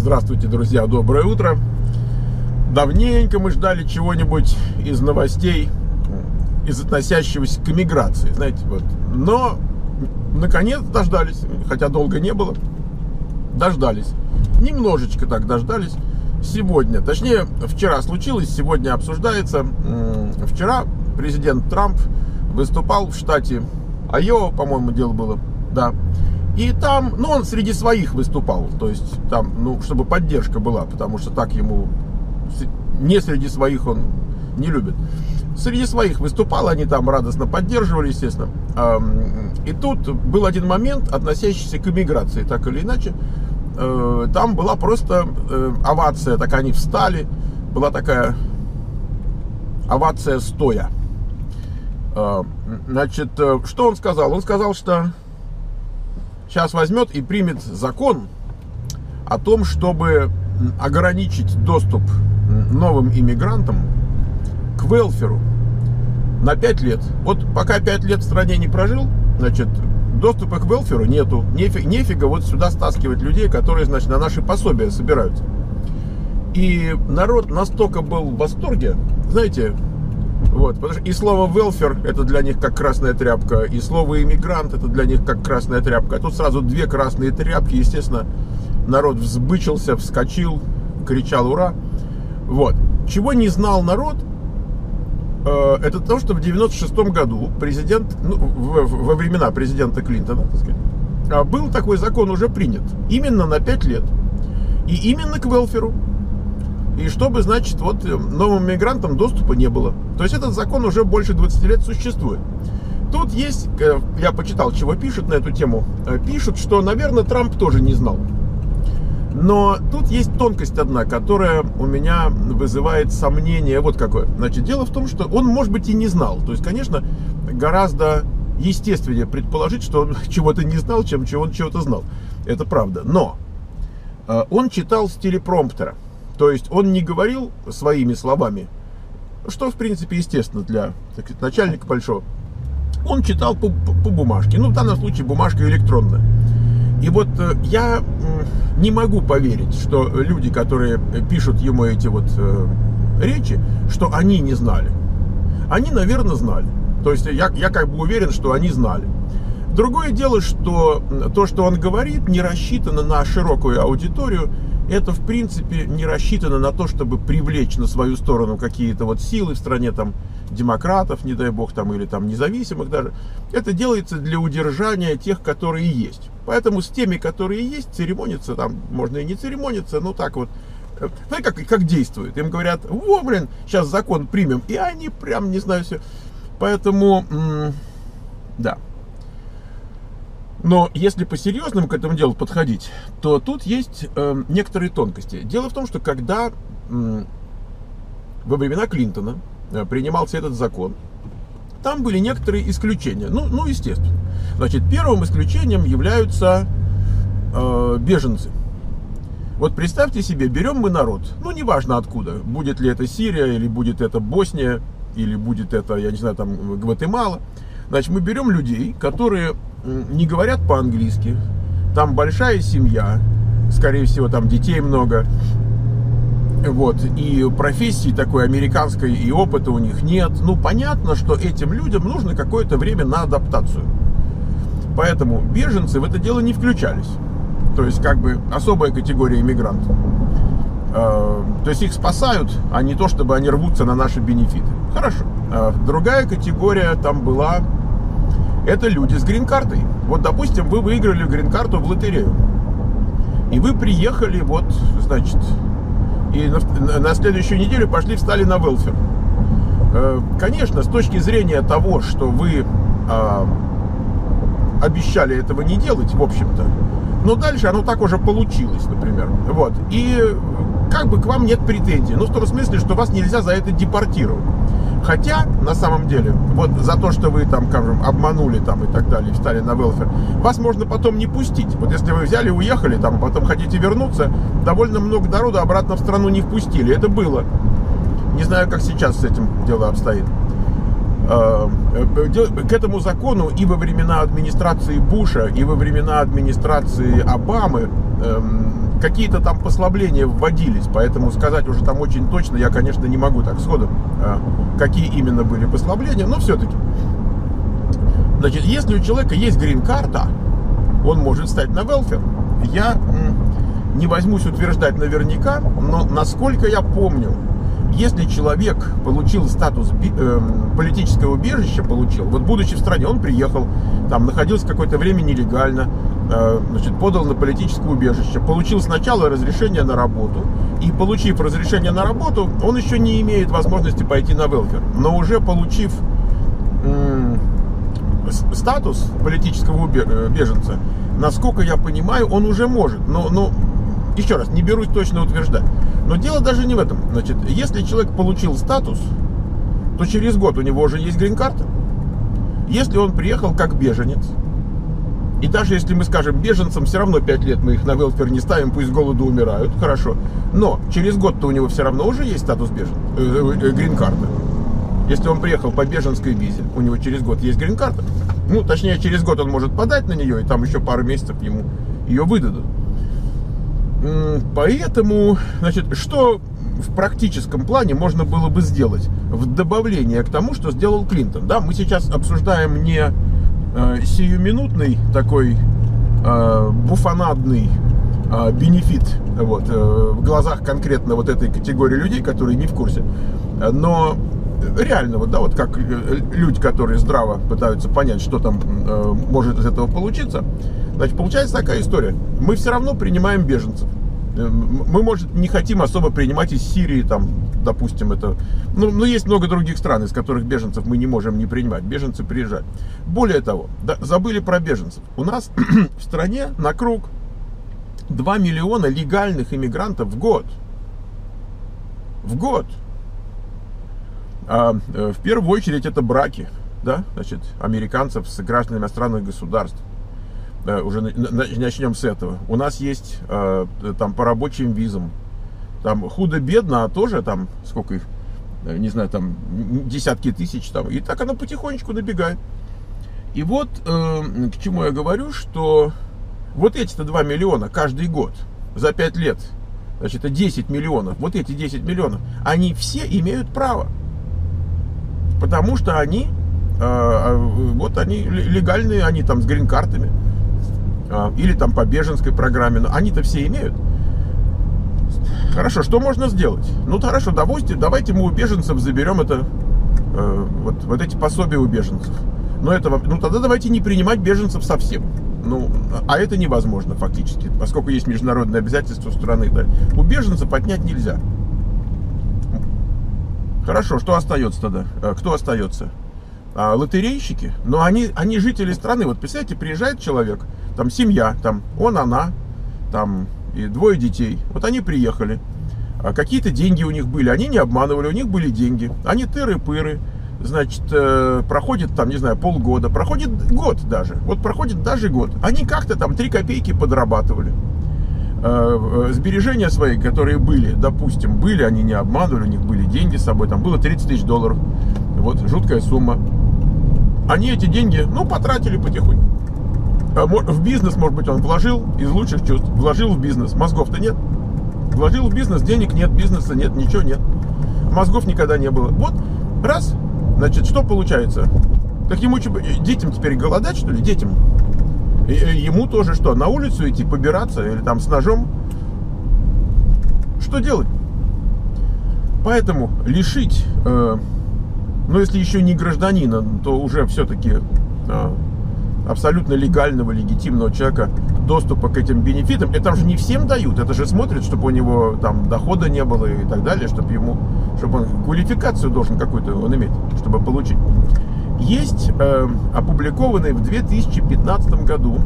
Здравствуйте, друзья, доброе утро. Давненько мы ждали чего-нибудь из новостей, из относящегося к эмиграции, знаете, вот. Но, наконец, дождались, хотя долго не было, дождались. Немножечко так дождались сегодня. Точнее, вчера случилось, сегодня обсуждается. Вчера президент Трамп выступал в штате Айова, по-моему, дело было, да. И там, он среди своих выступал, то есть там, чтобы поддержка была, потому что так ему, не среди своих он не любит. Среди своих выступал, они там радостно поддерживали, естественно. И тут был один момент, относящийся к эмиграции, так или иначе. Там была просто овация, так они встали, была такая овация стоя. Значит, что он сказал? Он сказал, что сейчас возьмет и примет закон о том, чтобы ограничить доступ новым иммигрантам к велферу на 5 лет. Вот пока 5 лет в стране не прожил, значит, доступа к велферу нету. Нефига вот сюда стаскивать людей, которые, значит, на наши пособия собираются. И народ настолько был в восторге, знаете, вот, потому что и слово welfare это для них как красная тряпка, и слово иммигрант это для них как красная тряпка. А тут сразу две красные тряпки, естественно, народ взбычился, вскочил, кричал ура. Вот. Чего не знал народ, это то, что в 96-м году президент, во времена президента Клинтона, так сказать, был такой закон уже принят, именно на 5 лет, и именно к велферу. И чтобы, значит, вот новым мигрантам доступа не было. То есть этот закон уже больше 20 лет существует. Тут есть, я почитал, чего пишут на эту тему. Пишут, что, наверное, Трамп тоже не знал. Но тут есть тонкость одна, которая у меня вызывает сомнение. Вот какое. Значит, дело в том, что он, может быть, и не знал. То есть, конечно, гораздо естественнее предположить, что он чего-то не знал, чем он чего-то знал. Это правда. Но он читал с телепромптера. То есть он не говорил своими словами, что, в принципе, естественно для, так сказать, начальника большого. Он читал по бумажке. В данном случае бумажка электронная. И вот я не могу поверить, что люди, которые пишут ему эти вот речи, что они не знали. Они, наверное, знали. То есть я как бы уверен, что они знали. Другое дело, что то, что он говорит, не рассчитано на широкую аудиторию. Это, в принципе, не рассчитано на то, чтобы привлечь на свою сторону какие-то вот силы в стране, там, демократов, не дай бог, там, или там независимых даже. Это делается для удержания тех, которые есть. Поэтому с теми, которые есть, церемониться там, можно и не церемониться, так вот. Знаете, как действует? Им говорят, сейчас закон примем, и они прям, не знаю, все. Поэтому, да. Но если по-серьезному к этому делу подходить, то тут есть некоторые тонкости. Дело в том, что когда во времена Клинтона принимался этот закон, там были некоторые исключения. Естественно. Значит, первым исключением являются беженцы. Вот представьте себе, берем мы народ, неважно откуда, будет ли это Сирия, или будет это Босния, или будет это, я не знаю, там, Гватемала. Значит, мы берем людей, которые не говорят по-английски, там большая семья, скорее всего, там детей много, вот, и профессии такой американской, и опыта у них нет. Понятно, что этим людям нужно какое-то время на адаптацию. Поэтому беженцы в это дело не включались. То есть, как бы, особая категория иммигрантов. То есть, их спасают, а не то, чтобы они рвутся на наши бенефиты. Хорошо. Другая категория там была... Это люди с грин-картой. Вот, допустим, вы выиграли грин-карту в лотерею. И вы приехали, вот, значит, и на следующую неделю встали на велфер. Конечно, с точки зрения того, что вы обещали этого не делать, в общем-то, но дальше оно так уже получилось, например. Вот. И как бы к вам нет претензий. В том смысле, что вас нельзя за это депортировать. Хотя, на самом деле, вот за то, что вы там, скажем, обманули там и так далее, встали на велфер, вас можно потом не пустить. Вот если вы взяли, уехали, там, потом хотите вернуться, довольно много народу обратно в страну не впустили. Это было. Не знаю, как сейчас с этим дело обстоит. К этому закону и во времена администрации Буша, и во времена администрации Обамы какие-то там послабления вводились, поэтому сказать уже там очень точно я, конечно, не могу так сходу, какие именно были послабления, но все-таки. Значит, если у человека есть грин-карта, он может стать на welfare. Я не возьмусь утверждать наверняка, но насколько я помню, если человек получил статус политического убежища, вот будучи в стране, он приехал, там находился какое-то время нелегально, значит, подал на политическое убежище, получил сначала разрешение на работу, и получив разрешение на работу, он еще не имеет возможности пойти на welfare, но уже получив статус политического беженца, насколько я понимаю, он уже может, но еще раз, не берусь точно утверждать. Но дело даже не в этом. Значит, если человек получил статус, то через год у него уже есть грин-карта. Если он приехал как беженец, и даже если мы скажем беженцам, все равно 5 лет мы их на welfare не ставим, пусть с голоду умирают, хорошо. Но через год-то у него все равно уже есть статус грин-карты. Если он приехал по беженской визе, у него через год есть грин-карта. Ну, точнее, через год он может подать на нее, и там еще пару месяцев ему ее выдадут. Поэтому, значит, что в практическом плане можно было бы сделать в добавление к тому, что сделал Клинтон? Да, мы сейчас обсуждаем не сиюминутный такой буфонадный бенефит вот, в глазах конкретно вот этой категории людей, которые не в курсе, но реально, вот, да, вот как люди, которые здраво пытаются понять, что там может из этого получиться. Значит, получается такая история. Мы все равно принимаем беженцев. Мы, может, не хотим особо принимать из Сирии, там, допустим, это... но есть много других стран, из которых беженцев мы не можем не принимать. Беженцы приезжают. Более того, да, забыли про беженцев. У нас в стране на круг 2 миллиона легальных иммигрантов в год. В год. В первую очередь это браки, да, значит, американцев с гражданами иностранных государств. Уже начнем с этого. У нас есть там по рабочим визам, там худо-бедно, а тоже там сколько их, не знаю, там десятки тысяч там, и так оно потихонечку набегает. И вот к чему я говорю, что вот эти-то 2 миллиона каждый год за 5 лет, значит, это 10 миллионов, вот эти 10 миллионов, они все имеют право, потому что они, вот они легальные, они там с грин-картами, или там по беженской программе, но они-то все имеют. Хорошо, что можно сделать? Ну хорошо, давайте мы у беженцев заберем это, вот эти пособия у беженцев. Но тогда давайте не принимать беженцев совсем. Ну, а это невозможно фактически, поскольку есть международные обязательства страны. Да. У беженцев отнять нельзя. Хорошо, что остается тогда? Кто остается? Лотерейщики, но они жители страны. Вот представляете, приезжает человек, там семья, там она, там и 2 детей. Вот они приехали, какие-то деньги у них были, они не обманывали, у них были деньги. Они тыры-пыры, значит, проходит там, не знаю, полгода, проходит год даже. Вот проходит даже год. Они как-то там 3 копейки подрабатывали. Сбережения свои, которые были, допустим, они не обманывали, у них были деньги с собой, там было $30 тысяч. Вот, жуткая сумма. Они эти деньги, потратили потихоньку. В бизнес, может быть, он вложил из лучших чувств. Вложил в бизнес. Мозгов-то нет. Вложил в бизнес, денег нет, бизнеса нет, ничего нет. Мозгов никогда не было. Вот, раз, значит, что получается? Так ему детям теперь голодать, что ли? Детям. Ему тоже что? На улицу идти, побираться или там с ножом? Что делать? Поэтому лишить... Но если еще не гражданина, то уже все-таки абсолютно легального, легитимного человека доступа к этим бенефитам. Это же не всем дают, это же смотрят, чтобы у него там дохода не было и так далее, чтобы он квалификацию должен какую-то он иметь, чтобы получить. Есть опубликованный в 2015 году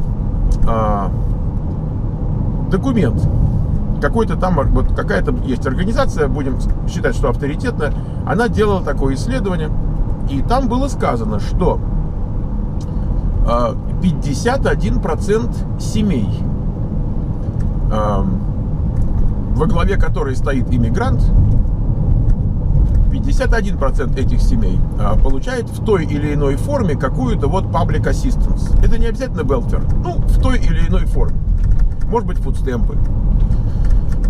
документ. Какой-то там, вот какая-то есть организация, будем считать, что авторитетная, она делала такое исследование, и там было сказано, что 51% семей, во главе которой стоит иммигрант, 51% этих семей получает в той или иной форме какую-то вот public assistance. Это не обязательно welfare, в той или иной форме. Может быть, фудстемпы.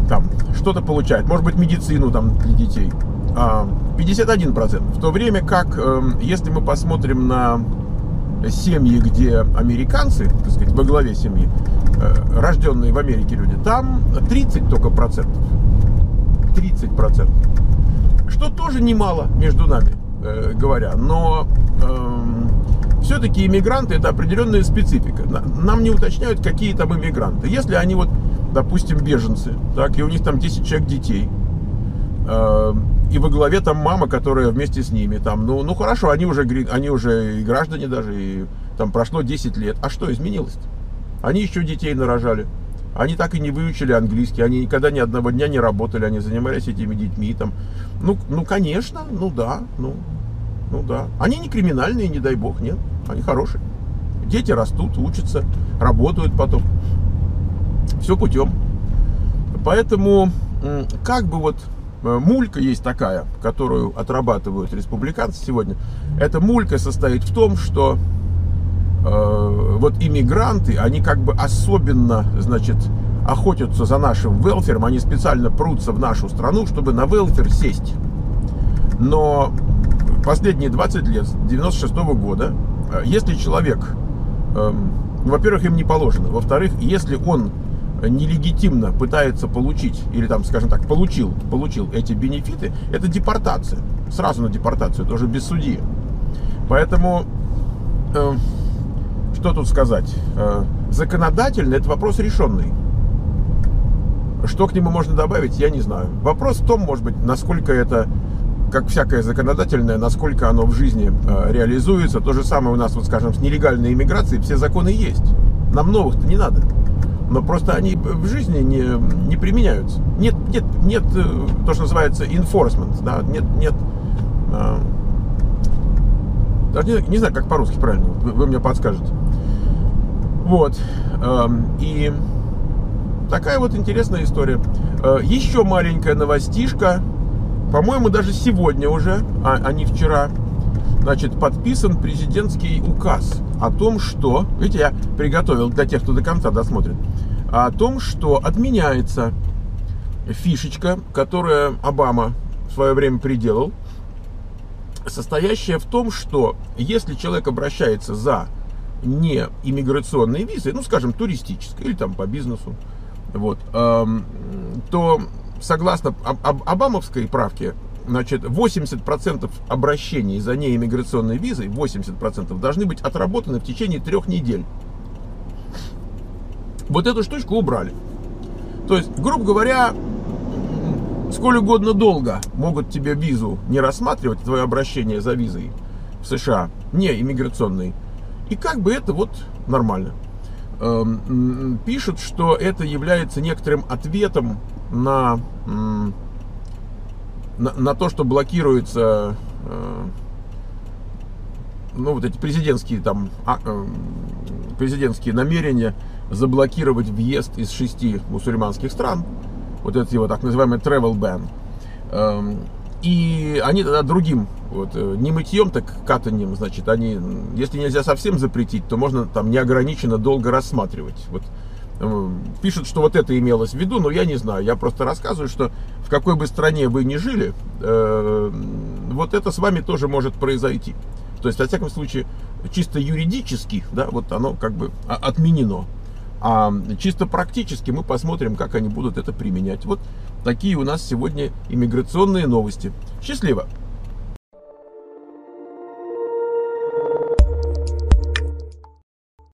там что-то получает, может быть, медицину там для детей. 51%. В то время как, если мы посмотрим на семьи, где американцы, так сказать, во главе семьи, рожденные в Америке люди, там 30 только процентов. 30%. Что тоже немало, между нами говоря, но все-таки иммигранты — это определенная специфика. Нам не уточняют, какие там иммигранты. Если они вот, допустим, беженцы, так, и у них там 10 человек детей, и во главе там мама, которая вместе с ними, там, ну хорошо, они уже и граждане даже, и там прошло 10 лет. А что изменилось-то? Они еще детей нарожали. Они так и не выучили английский, они никогда ни одного дня не работали, они занимались этими детьми там. Ну конечно, да. Они не криминальные, не дай бог, нет. Они хорошие. Дети растут, учатся, работают потом. Все путем. Поэтому, как бы вот мулька есть такая, которую отрабатывают республиканцы сегодня. Эта мулька состоит в том, что вот иммигранты, они как бы особенно, значит, охотятся за нашим велфером, они специально прутся в нашу страну, чтобы на велфер сесть. Но последние 20 лет, с 96-го года, если человек, во-первых, им не положено, во-вторых, если он нелегитимно пытается получить, или там, скажем так, получил эти бенефиты, это депортация. Сразу на депортацию, тоже без судьи. Поэтому, что тут сказать? Законодательно это вопрос решенный. Что к нему можно добавить, я не знаю. Вопрос в том, может быть, насколько это, как всякое законодательное, насколько оно в жизни реализуется. То же самое у нас, вот скажем, с нелегальной иммиграцией, все законы есть. Нам новых-то не надо. Но просто они в жизни не применяются. Нет то, что называется enforcement, да, нет, даже не знаю, как по-русски правильно, вы мне подскажете. Вот, и такая вот интересная история. Еще маленькая новостишка, по-моему, даже сегодня уже, а не вчера, значит, подписан президентский указ о том, что, видите, я приготовил для тех, кто до конца досмотрит, о том, что отменяется фишечка, которую Обама в свое время приделал, состоящая в том, что если человек обращается за не иммиграционной визой, ну, скажем, туристической или там по бизнесу, вот, то согласно обамовской правке, значит, 80% обращений за неиммиграционной визой, 80% должны быть отработаны в течение 3 недель. Вот эту штучку убрали. То есть, грубо говоря, сколь угодно долго могут тебе визу не рассматривать, твое обращение за визой в США, не иммиграционной. И как бы это вот нормально. Пишут, что это является некоторым ответом на то, что блокируется, ну, вот эти президентские намерения заблокировать въезд из 6 мусульманских стран, вот это его так называемый travel ban. И они тогда другим, вот, не мытьем, так катанием, значит, они, если нельзя совсем запретить, то можно там неограниченно долго рассматривать. Вот, пишут, что вот это имелось в виду, но я не знаю, я просто рассказываю, что в какой бы стране вы ни жили, вот это с вами тоже может произойти. То есть, во всяком случае, чисто юридически, да, вот оно как бы отменено. А чисто практически мы посмотрим, как они будут это применять. Вот такие у нас сегодня иммиграционные новости. Счастливо!